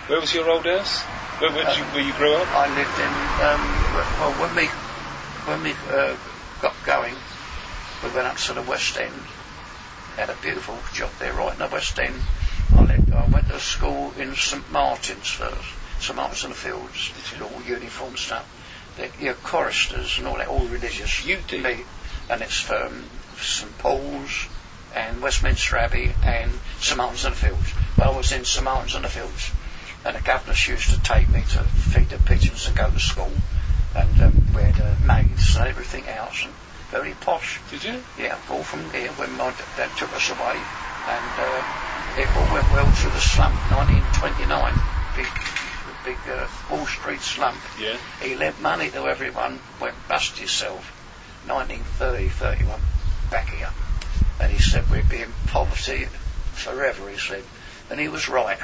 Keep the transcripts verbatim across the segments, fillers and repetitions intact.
Where was your old house? Where, where, did you, where you grew up? I lived in, um, well, when we, when we uh, got going, we went up to the West End. Had a beautiful job there, right in the West End. I, lived, I went to school in St Martin's first, St Martin's in the Fields, all uniform stuff. The, your choristers and all that, all religious. You did? Me, and it's um, St Paul's and Westminster Abbey and St Martin's in the Fields. Well, I was in St Martin's in the Fields, and the governess used to take me to feed the pigeons and go to school, and um, we had uh, maids and everything else, and very posh. Did you? Yeah, all from here when my dad took us away, and uh, it all went well through the slump, nineteen twenty-nine, big, big uh, Wall Street slump. Yeah. He lent money to everyone, went bust yourself, nineteen thirty, thirty-one, back here. And he said we'd be in poverty forever, he said. And he was right.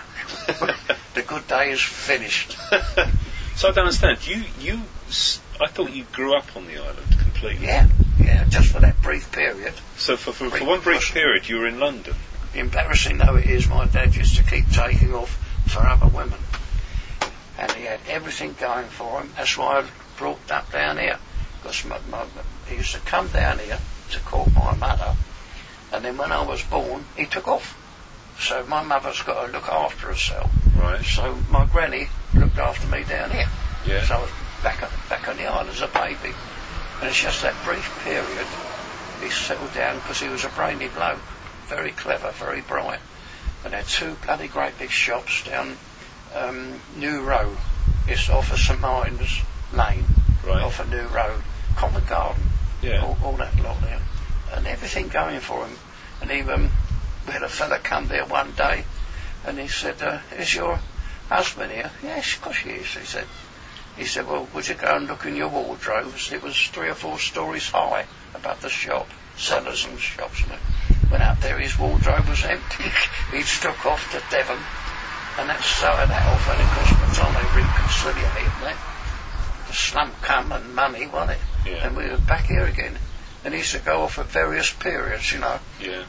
The good day is finished. So I don't understand. You, you, I thought you grew up on the island completely. Yeah, yeah, just for that brief period. So for, for, for one brief period you were in London? Embarrassing though it is, my dad used to keep taking off for other women. And he had everything going for him. That's why I brought up down here. Because my, my, he used to come down here to court my mother. And then when I was born, he took off. So my mother's got to look after herself. Right. So my granny looked after me down here. Yeah. So I was back, back on the island as a baby. And it's just that brief period he settled down because he was a brainy bloke. Very clever, very bright. And had two bloody great big shops down um, New Road. It's off of St Martin's Lane. Right. Off of New Road. Covent Garden. Yeah. All, all that lot there. And everything going for him. And he, um, we had a fella come there one day, and he said, uh, is your husband here? Yes, of course he is, he said. He said, well, would you go and look in your wardrobes? It was three or four stories high above the shop, cellars and shops. And it went out there, his wardrobe was empty. He'd struck off to Devon, and that started that off, and of course, by the time they reconciliated that, the slump come and money, wasn't it? Yeah. And we were back here again. And he used to go off at various periods, you know. Yeah.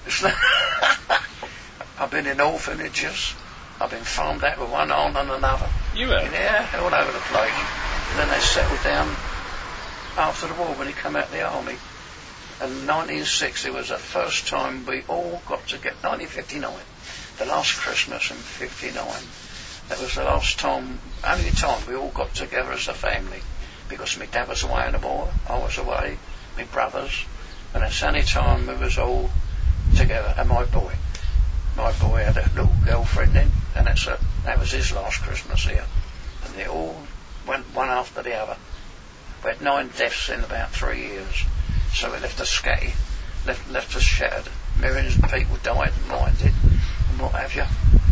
I've been in orphanages. I've been farmed out with one arm and another. You have? Yeah, all over the place. And then they settled down after the war when he came out of the army. And nineteen sixty was the first time we all got to get, nineteen fifty-nine, the last Christmas in fifty-nine. That was the last time, only time we all got together as a family. Because my dad was away in the war, I was away. My brothers, and it's any time we was all together, and my boy. My boy had a little girlfriend then, and that's a, that was his last Christmas here. And they all went one after the other. We had nine deaths in about three years, so we left us scatty, left, left us shattered. Millions of people died and mine did, and what have you.